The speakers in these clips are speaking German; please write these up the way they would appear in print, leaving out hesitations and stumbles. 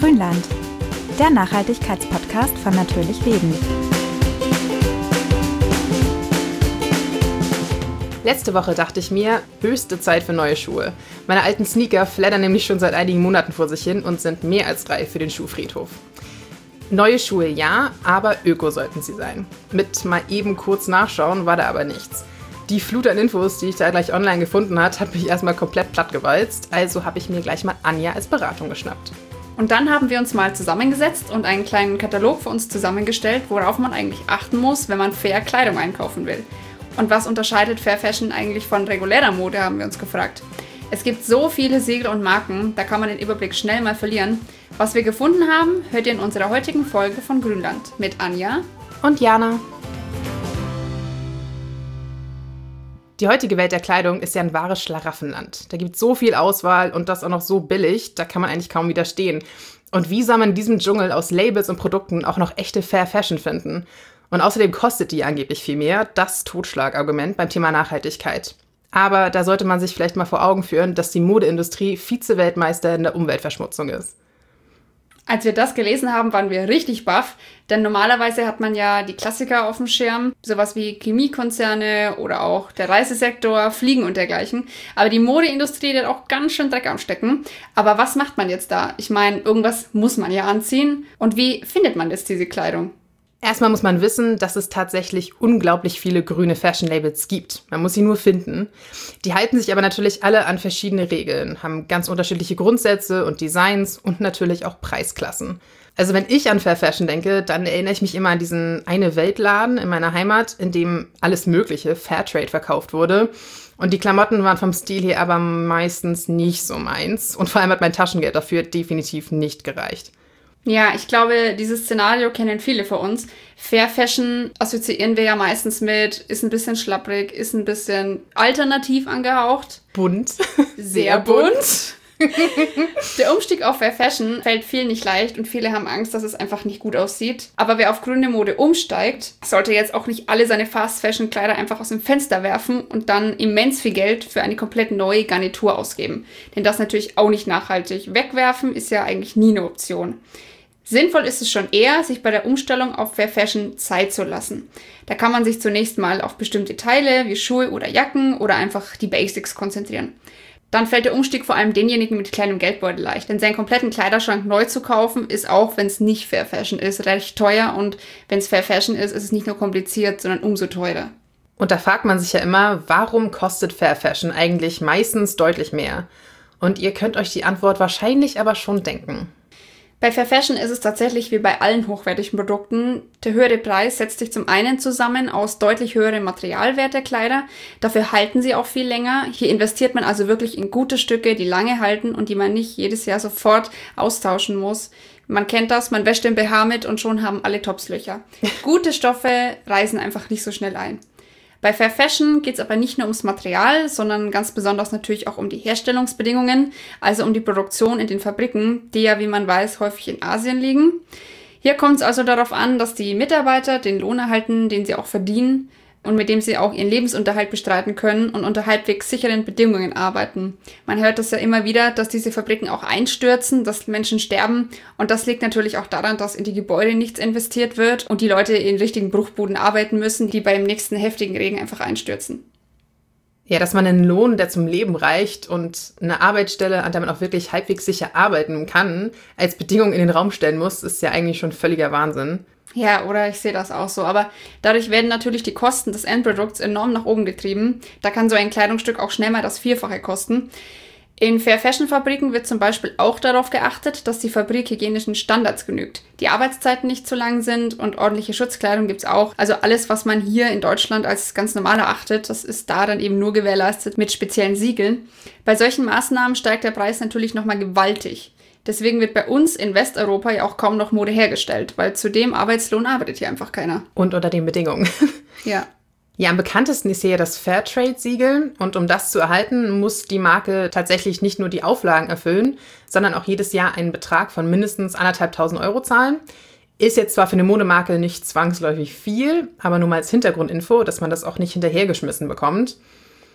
Grünland, der Nachhaltigkeitspodcast von Natürlich Leben. Letzte Woche dachte ich mir, höchste Zeit für neue Schuhe. Meine alten Sneaker flattern nämlich schon seit einigen Monaten vor sich hin und sind mehr als reif für den Schuhfriedhof. Neue Schuhe ja, aber öko sollten sie sein. Mit mal eben kurz nachschauen war da aber nichts. Die Flut an Infos, die ich da gleich online gefunden habe, hat mich erstmal komplett plattgewalzt. Also habe ich mir gleich mal Anja als Beratung geschnappt. Und dann haben wir uns mal zusammengesetzt und einen kleinen Katalog für uns zusammengestellt, worauf man eigentlich achten muss, wenn man fair Kleidung einkaufen will. Und was unterscheidet Fair Fashion eigentlich von regulärer Mode, haben wir uns gefragt. Es gibt so viele Siegel und Marken, da kann man den Überblick schnell mal verlieren. Was wir gefunden haben, hört ihr in unserer heutigen Folge von Grünland mit Anja und Jana. Die heutige Welt der Kleidung ist ja ein wahres Schlaraffenland. Da gibt es so viel Auswahl und das auch noch so billig, da kann man eigentlich kaum widerstehen. Und wie soll man in diesem Dschungel aus Labels und Produkten auch noch echte Fair Fashion finden? Und außerdem kostet die angeblich viel mehr, das Totschlagargument beim Thema Nachhaltigkeit. Aber da sollte man sich vielleicht mal vor Augen führen, dass die Modeindustrie Vize-Weltmeister in der Umweltverschmutzung ist. Als wir das gelesen haben, waren wir richtig baff, denn normalerweise hat man ja die Klassiker auf dem Schirm, sowas wie Chemiekonzerne oder auch der Reisesektor, Fliegen und dergleichen. Aber die Modeindustrie, die hat auch ganz schön Dreck am Stecken. Aber was macht man jetzt da? Ich meine, irgendwas muss man ja anziehen. Und wie findet man jetzt diese Kleidung? Erstmal muss man wissen, dass es tatsächlich unglaublich viele grüne Fashion-Labels gibt. Man muss sie nur finden. Die halten sich aber natürlich alle an verschiedene Regeln, haben ganz unterschiedliche Grundsätze und Designs und natürlich auch Preisklassen. Also wenn ich an Fair Fashion denke, dann erinnere ich mich immer an diesen Eine-Welt-Laden in meiner Heimat, in dem alles Mögliche Fairtrade verkauft wurde. Und die Klamotten waren vom Stil her aber meistens nicht so meins. Und vor allem hat mein Taschengeld dafür definitiv nicht gereicht. Ja, ich glaube, dieses Szenario kennen viele von uns. Fair Fashion assoziieren wir ja meistens mit, ist ein bisschen schlapprig, ist ein bisschen alternativ angehaucht. Bunt. Sehr bunt. Der Umstieg auf Fair Fashion fällt vielen nicht leicht und viele haben Angst, dass es einfach nicht gut aussieht. Aber wer auf grüne Mode umsteigt, sollte jetzt auch nicht alle seine Fast-Fashion-Kleider einfach aus dem Fenster werfen und dann immens viel Geld für eine komplett neue Garnitur ausgeben. Denn das ist natürlich auch nicht nachhaltig. Wegwerfen ist ja eigentlich nie eine Option. Sinnvoll ist es schon eher, sich bei der Umstellung auf Fair Fashion Zeit zu lassen. Da kann man sich zunächst mal auf bestimmte Teile wie Schuhe oder Jacken oder einfach die Basics konzentrieren. Dann fällt der Umstieg vor allem denjenigen mit kleinem Geldbeutel leicht, denn seinen kompletten Kleiderschrank neu zu kaufen ist auch, wenn es nicht Fair Fashion ist, recht teuer und wenn es Fair Fashion ist, ist es nicht nur kompliziert, sondern umso teurer. Und da fragt man sich ja immer, warum kostet Fair Fashion eigentlich meistens deutlich mehr? Und ihr könnt euch die Antwort wahrscheinlich aber schon denken. Bei Fair Fashion ist es tatsächlich wie bei allen hochwertigen Produkten. Der höhere Preis setzt sich zum einen zusammen aus deutlich höherem Materialwert der Kleider. Dafür halten sie auch viel länger. Hier investiert man also wirklich in gute Stücke, die lange halten und die man nicht jedes Jahr sofort austauschen muss. Man kennt das, man wäscht den BH mit und schon haben alle Tops Löcher. Gute Stoffe reißen einfach nicht so schnell ein. Bei Fair Fashion geht es aber nicht nur ums Material, sondern ganz besonders natürlich auch um die Herstellungsbedingungen, also um die Produktion in den Fabriken, die ja, wie man weiß, häufig in Asien liegen. Hier kommt es also darauf an, dass die Mitarbeiter den Lohn erhalten, den sie auch verdienen und mit dem sie auch ihren Lebensunterhalt bestreiten können und unter halbwegs sicheren Bedingungen arbeiten. Man hört das ja immer wieder, dass diese Fabriken auch einstürzen, dass Menschen sterben und das liegt natürlich auch daran, dass in die Gebäude nichts investiert wird und die Leute in richtigen Bruchbuden arbeiten müssen, die beim nächsten heftigen Regen einfach einstürzen. Ja, dass man einen Lohn, der zum Leben reicht und eine Arbeitsstelle, an der man auch wirklich halbwegs sicher arbeiten kann, als Bedingung in den Raum stellen muss, ist ja eigentlich schon völliger Wahnsinn. Ja, oder ich sehe das auch so. Aber dadurch werden natürlich die Kosten des Endprodukts enorm nach oben getrieben. Da kann so ein Kleidungsstück auch schnell mal das Vierfache kosten. In Fair-Fashion-Fabriken wird zum Beispiel auch darauf geachtet, dass die Fabrik hygienischen Standards genügt. Die Arbeitszeiten nicht zu lang sind und ordentliche Schutzkleidung gibt's auch. Also alles, was man hier in Deutschland als ganz normal erachtet, das ist da dann eben nur gewährleistet mit speziellen Siegeln. Bei solchen Maßnahmen steigt der Preis natürlich nochmal gewaltig. Deswegen wird bei uns in Westeuropa ja auch kaum noch Mode hergestellt, weil zu dem Arbeitslohn arbeitet hier einfach keiner. Und unter den Bedingungen. Ja. Ja, am bekanntesten ist hier ja das Fairtrade-Siegel. Und um das zu erhalten, muss die Marke tatsächlich nicht nur die Auflagen erfüllen, sondern auch jedes Jahr einen Betrag von mindestens 1.500 € zahlen. Ist jetzt zwar für eine Modemarke nicht zwangsläufig viel, aber nur mal als Hintergrundinfo, dass man das auch nicht hinterhergeschmissen bekommt.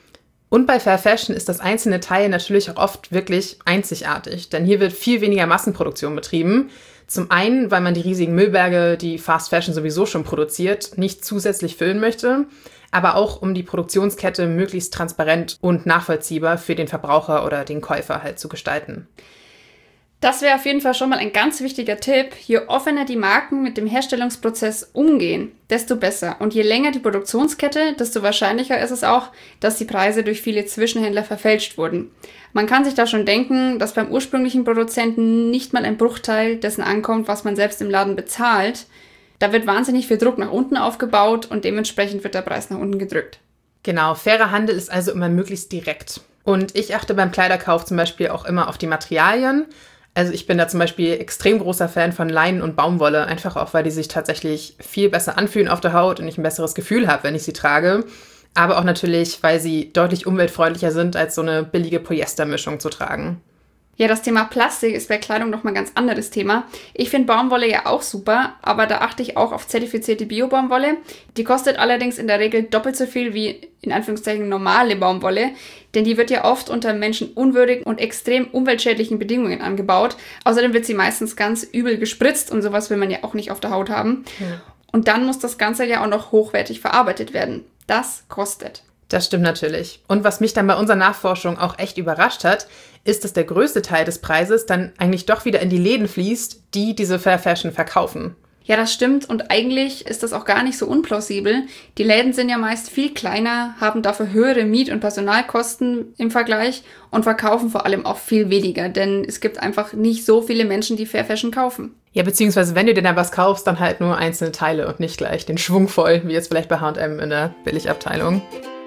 Und bei Fair Fashion ist das einzelne Teil natürlich auch oft wirklich einzigartig, denn hier wird viel weniger Massenproduktion betrieben. Zum einen, weil man die riesigen Müllberge, die Fast Fashion sowieso schon produziert, nicht zusätzlich füllen möchte, aber auch um die Produktionskette möglichst transparent und nachvollziehbar für den Verbraucher oder den Käufer halt zu gestalten. Das wäre auf jeden Fall schon mal ein ganz wichtiger Tipp. Je offener die Marken mit dem Herstellungsprozess umgehen, desto besser. Und je länger die Produktionskette, desto wahrscheinlicher ist es auch, dass die Preise durch viele Zwischenhändler verfälscht wurden. Man kann sich da schon denken, dass beim ursprünglichen Produzenten nicht mal ein Bruchteil dessen ankommt, was man selbst im Laden bezahlt. Da wird wahnsinnig viel Druck nach unten aufgebaut und dementsprechend wird der Preis nach unten gedrückt. Genau, fairer Handel ist also immer möglichst direkt. Und ich achte beim Kleiderkauf zum Beispiel auch immer auf die Materialien. Also ich bin da zum Beispiel extrem großer Fan von Leinen und Baumwolle, einfach auch, weil die sich tatsächlich viel besser anfühlen auf der Haut und ich ein besseres Gefühl habe, wenn ich sie trage. Aber auch natürlich, weil sie deutlich umweltfreundlicher sind, als so eine billige Polyestermischung zu tragen. Ja, das Thema Plastik ist bei Kleidung nochmal ein ganz anderes Thema. Ich finde Baumwolle ja auch super, aber da achte ich auch auf zertifizierte Bio-Baumwolle. Die kostet allerdings in der Regel doppelt so viel wie in Anführungszeichen normale Baumwolle, denn die wird ja oft unter menschenunwürdigen und extrem umweltschädlichen Bedingungen angebaut. Außerdem wird sie meistens ganz übel gespritzt und sowas will man ja auch nicht auf der Haut haben. Ja. Und dann muss das Ganze ja auch noch hochwertig verarbeitet werden. Das kostet. Das stimmt natürlich. Und was mich dann bei unserer Nachforschung auch echt überrascht hat, ist, dass der größte Teil des Preises dann eigentlich doch wieder in die Läden fließt, die diese Fair Fashion verkaufen. Ja, das stimmt und eigentlich ist das auch gar nicht so unplausibel. Die Läden sind ja meist viel kleiner, haben dafür höhere Miet- und Personalkosten im Vergleich und verkaufen vor allem auch viel weniger, denn es gibt einfach nicht so viele Menschen, die Fair Fashion kaufen. Ja, beziehungsweise wenn du dir dann was kaufst, dann halt nur einzelne Teile und nicht gleich den Schwung voll, wie jetzt vielleicht bei H&M in der Billigabteilung.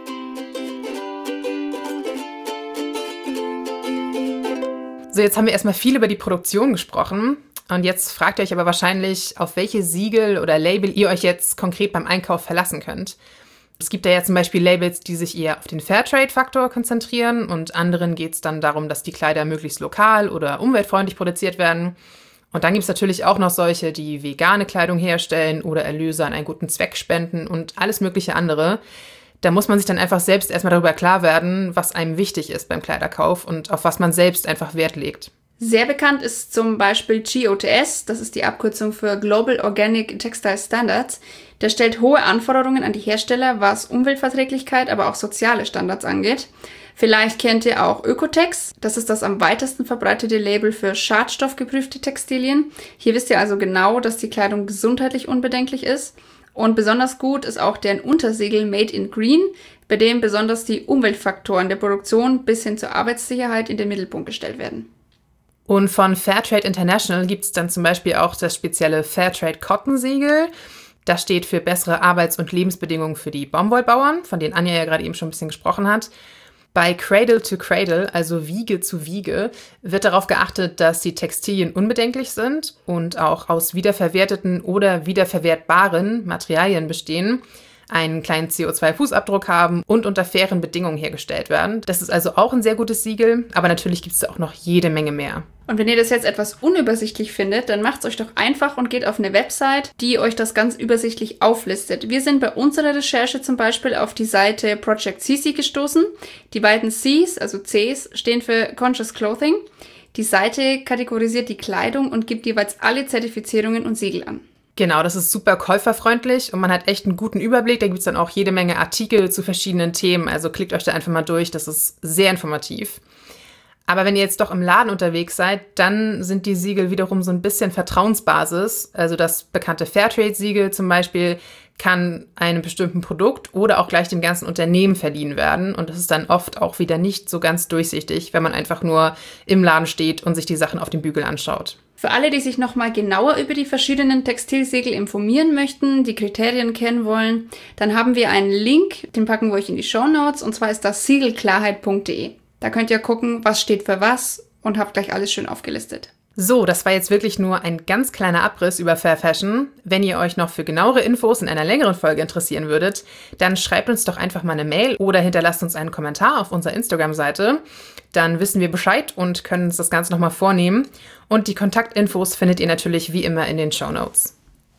So, jetzt haben wir erstmal viel über die Produktion gesprochen und jetzt fragt ihr euch aber wahrscheinlich, auf welche Siegel oder Label ihr euch jetzt konkret beim Einkauf verlassen könnt. Es gibt da ja zum Beispiel Labels, die sich eher auf den Fairtrade-Faktor konzentrieren und anderen geht es dann darum, dass die Kleider möglichst lokal oder umweltfreundlich produziert werden. Und dann gibt es natürlich auch noch solche, die vegane Kleidung herstellen oder Erlöse an einen guten Zweck spenden und alles mögliche andere. Da muss man sich dann einfach selbst erstmal darüber klar werden, was einem wichtig ist beim Kleiderkauf und auf was man selbst einfach Wert legt. Sehr bekannt ist zum Beispiel GOTS, das ist die Abkürzung für Global Organic Textile Standards. Der stellt hohe Anforderungen an die Hersteller, was Umweltverträglichkeit, aber auch soziale Standards angeht. Vielleicht kennt ihr auch Ökotex, das ist das am weitesten verbreitete Label für schadstoffgeprüfte Textilien. Hier wisst ihr also genau, dass die Kleidung gesundheitlich unbedenklich ist. Und besonders gut ist auch deren Untersiegel Made in Green, bei dem besonders die Umweltfaktoren der Produktion bis hin zur Arbeitssicherheit in den Mittelpunkt gestellt werden. Und von Fairtrade International gibt es dann zum Beispiel auch das spezielle Fairtrade Cotton Siegel. Das steht für bessere Arbeits- und Lebensbedingungen für die Baumwollbauern, von denen Anja ja gerade eben schon ein bisschen gesprochen hat. Bei Cradle to Cradle, also Wiege zu Wiege, wird darauf geachtet, dass die Textilien unbedenklich sind und auch aus wiederverwerteten oder wiederverwertbaren Materialien bestehen, einen kleinen CO2-Fußabdruck haben und unter fairen Bedingungen hergestellt werden. Das ist also auch ein sehr gutes Siegel, aber natürlich gibt es da auch noch jede Menge mehr. Und wenn ihr das jetzt etwas unübersichtlich findet, dann macht es euch doch einfach und geht auf eine Website, die euch das ganz übersichtlich auflistet. Wir sind bei unserer Recherche zum Beispiel auf die Seite Project CC gestoßen. Die beiden Cs, also Cs, stehen für Conscious Clothing. Die Seite kategorisiert die Kleidung und gibt jeweils alle Zertifizierungen und Siegel an. Genau, das ist super käuferfreundlich und man hat echt einen guten Überblick. Da gibt es dann auch jede Menge Artikel zu verschiedenen Themen. Also klickt euch da einfach mal durch, das ist sehr informativ. Aber wenn ihr jetzt doch im Laden unterwegs seid, dann sind die Siegel wiederum so ein bisschen Vertrauensbasis. Also das bekannte Fairtrade-Siegel zum Beispiel kann einem bestimmten Produkt oder auch gleich dem ganzen Unternehmen verliehen werden. Und das ist dann oft auch wieder nicht so ganz durchsichtig, wenn man einfach nur im Laden steht und sich die Sachen auf dem Bügel anschaut. Für alle, die sich nochmal genauer über die verschiedenen Textilsiegel informieren möchten, die Kriterien kennen wollen, dann haben wir einen Link, den packen wir euch in die Shownotes, und zwar ist das siegelklarheit.de. Da könnt ihr gucken, was steht für was und habt gleich alles schön aufgelistet. So, das war jetzt wirklich nur ein ganz kleiner Abriss über Fair Fashion. Wenn ihr euch noch für genauere Infos in einer längeren Folge interessieren würdet, dann schreibt uns doch einfach mal eine Mail oder hinterlasst uns einen Kommentar auf unserer Instagram-Seite. Dann wissen wir Bescheid und können uns das Ganze nochmal vornehmen. Und die Kontaktinfos findet ihr natürlich wie immer in den Shownotes.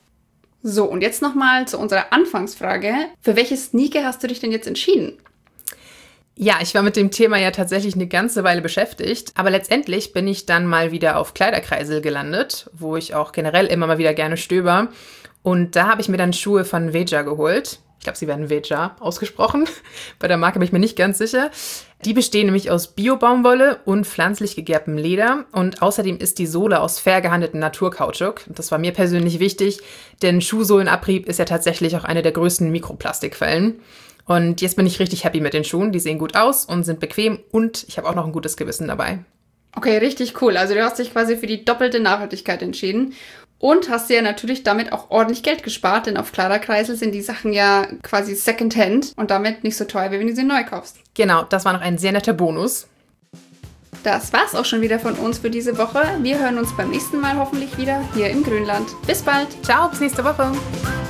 So, und jetzt nochmal zu unserer Anfangsfrage. Für welche Sneaker hast du dich denn jetzt entschieden? Ja, ich war mit dem Thema ja tatsächlich eine ganze Weile beschäftigt, aber letztendlich bin ich dann mal wieder auf Kleiderkreisel gelandet, wo ich auch generell immer mal wieder gerne stöber. Und da habe ich mir dann Schuhe von Veja geholt. Ich glaube, sie werden Veja ausgesprochen. Bei der Marke bin ich mir nicht ganz sicher. Die bestehen nämlich aus Bio-Baumwolle und pflanzlich gegerbtem Leder. Und außerdem ist die Sohle aus fair gehandeltem Naturkautschuk. Das war mir persönlich wichtig, denn Schuhsohlenabrieb ist ja tatsächlich auch eine der größten Mikroplastikquellen. Und jetzt bin ich richtig happy mit den Schuhen. Die sehen gut aus und sind bequem und ich habe auch noch ein gutes Gewissen dabei. Okay, richtig cool. Also du hast dich quasi für die doppelte Nachhaltigkeit entschieden. Und hast dir ja natürlich damit auch ordentlich Geld gespart, denn auf Kleiderkreisel sind die Sachen ja quasi Secondhand und damit nicht so teuer, wie wenn du sie neu kaufst. Genau, das war noch ein sehr netter Bonus. Das war's auch schon wieder von uns für diese Woche. Wir hören uns beim nächsten Mal hoffentlich wieder hier im Grünland. Bis bald. Ciao, bis nächste Woche.